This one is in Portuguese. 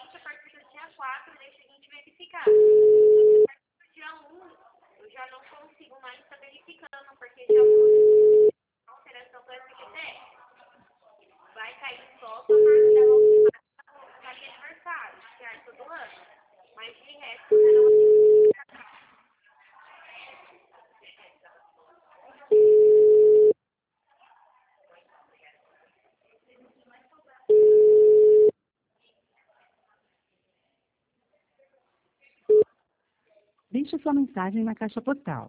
somente a partir do dia 4, deixa a gente verificar. A partir do dia 1, eu já não consigo mais estar verificando, porque já mudou a alteração do FGTS. Vai cair só para marcar de aniversário, que é todo ano. Mas de resto, você não vai. Deixe sua mensagem na caixa postal